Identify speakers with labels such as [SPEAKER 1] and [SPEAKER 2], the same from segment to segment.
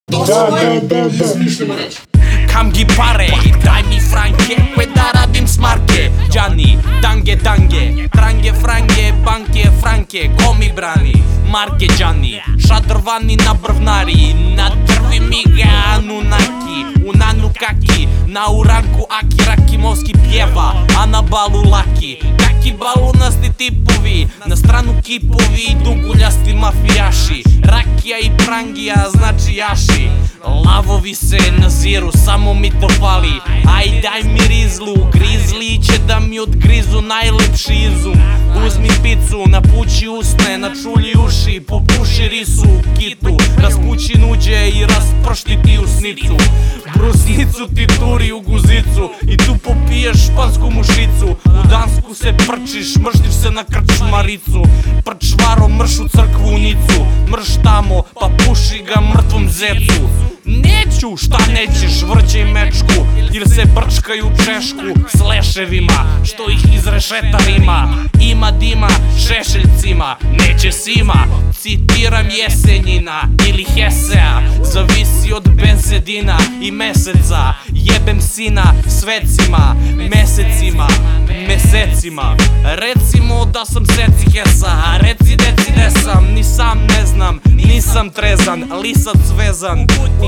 [SPEAKER 1] Izmišljamo reći.
[SPEAKER 2] Kam gi pare, daj mi franke, koje da radim smarke. Đani, dange, trange, frange, banke, franke, ko mi brani? Marke Đani, šadrvani na brvnari, na drvi miga Anunnaki, u Nanukaki, na uranku Aki Rakimovski pjeva, a na balu Laki. Kaki balunasti tipovi, na stranu kipovi, duguljasti mafijaši. Rakija i prangija znači jaši, lavovi se naziru, samo mi to fali. Aj daj mi rizlu, grizli će da mi odgrizu najlepši izum. Uzmi picu, napući usne, načulji uši, popuši risu u kitu, raspući nuđe i raspršti ti usnicu. Brusnicu ti turi u guzicu i tu popiješ špansku mušicu. U Dansku se prčiš, mrštiš se na krčmaricu, prčvaro mrš u crkvu u Nicu, mrš tamo pa puši ga mrtvom zecu. Neću, šta nećeš, vrđej mečku, jer se brčkaju češku s leševima, što ih iz rešetarima. Ima dima šešeljcima, neće sima, citiram Jesenjina ili Hesea, zavisi od benzedina i meseca. Jebem sina svecima, mesecima, mesecima. Recimo da sam seci hesa, reci deci desam, ni sam ne znam, nisam trezan, lisac vezan.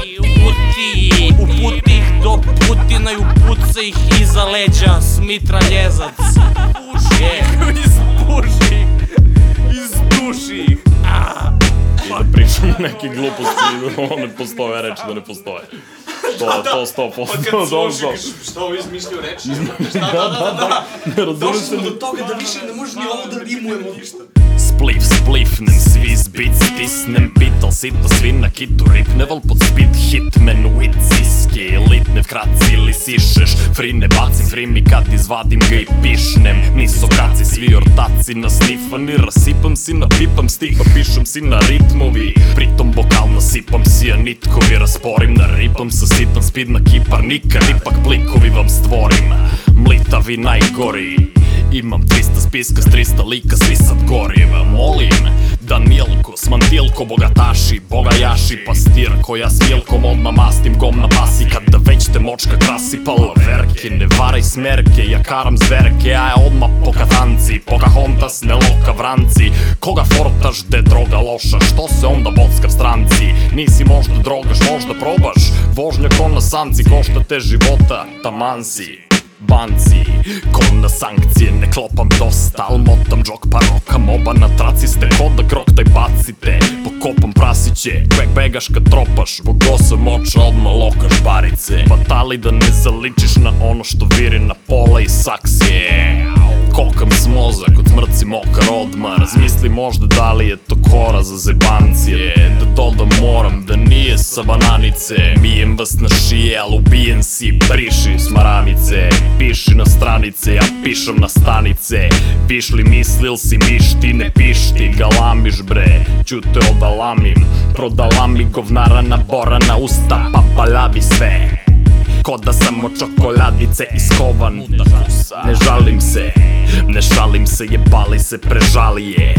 [SPEAKER 2] Uputi ih do Putina i upuca ih iza leđa s mitraljezac. Izduši ih.
[SPEAKER 3] Da pričamo neke gluposti, ne postoje, reći da ne postoje. To 100%, dobro.
[SPEAKER 1] Šta ovo izmišljaju reči?
[SPEAKER 3] Da. Ne razumem se.
[SPEAKER 1] Došli smo do toga da više ne može ni ovo da rimujemo ništa.
[SPEAKER 3] Splifnem, svi zbit, stisnem bit, al sito svi na kitu ripneval pod speed hitmenu i ciski. Litnev kraci ili sišeš, free ne bacim, free mi kad izvadim ga i pišnem. Niso kaci, svi ortaci nasnifani, rasipam si, napipam stiha, pišem si na ritmovi. Pritom bokal nasipam si, a nitkovi rasporim, naripam sa sitan speed na kiparnika. Ipak plikovi vam stvorim, mlitavi najgori. Imam 300 spiska s 300 lika, svi sad goriva. Molim Danilko, Smandilko, bogataši, bogajaši, pastir koja s Milkom odmah mastim gom na basi. Kada već te močka krasi palaverke, ne varaj smerke, ja karam zverke, a ja odmah po katanci, Pocahontas, ne loka vranci. Koga fortaš, de droga loša, što se onda bocka stranci? Nisi možda drogaš, možda probaš, vožnja ko na sanci, košta te života, taman si. Banci, ko na sankcije, ne klopam dosta, al motam džok pa rokam, oba na traci ste, ko da krok taj bacite, pokopam prasiće, kvek begaš kad tropaš, bogosa moča odmah lokaš barice, batali da ne zaličiš na ono što viri na pola i saksije. Kokam s mozak, od smrci mokar odmah, razmisli možda da li je to kora za zebancije, da dodam moram da nije sa bananice, mijem vas na šije, al ubijen si, briši s maramice. Piši na stranice, ja pišem na stanice. Pišli mislil si mišti, ne pišti, galamiš bre, ćute odalamim, prodalami govnara na borana usta, papaljavi sve. Ko da sam od čokoladice iskovan, ne žalim se, ne šalim se, jebali se, prežali je.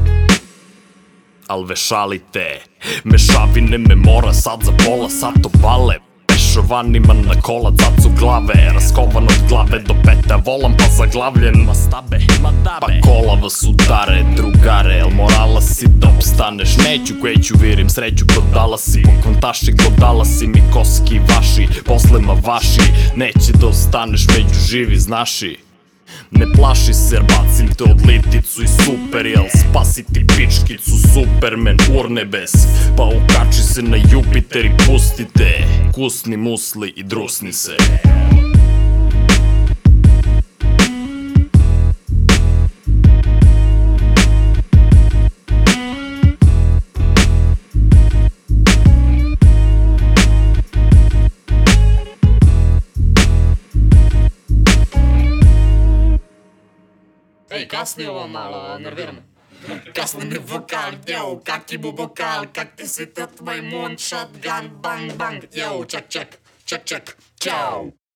[SPEAKER 3] Al vešalite, mešavine me mora sad za pola sato bale. Pešovanima na kola, cacu glave, raskovan od glave do pete, volam pa zaglavljen, mastabe, pa kola vas udare, drugare, el morala si da opstaneš, neću kveću, virim sreću kod dalasi, pokvantaši glodalasi mi koski vaši, poslema vaši, neće da ostaneš među živi, znaši. Ne plaši se jer bacim te od liticu i super, jel spasi ti pičkicu Superman urnebes, pa ukači se na Jupiter i pustite, kusni musli i drusni se.
[SPEAKER 1] Ej, kasni ovo malo, nerviramo. Kasni mi vokal, yo, kak ti bu vokal, kak ti si tot majmun, shotgun, bang, bang, yo, check, check, check, check, ciao.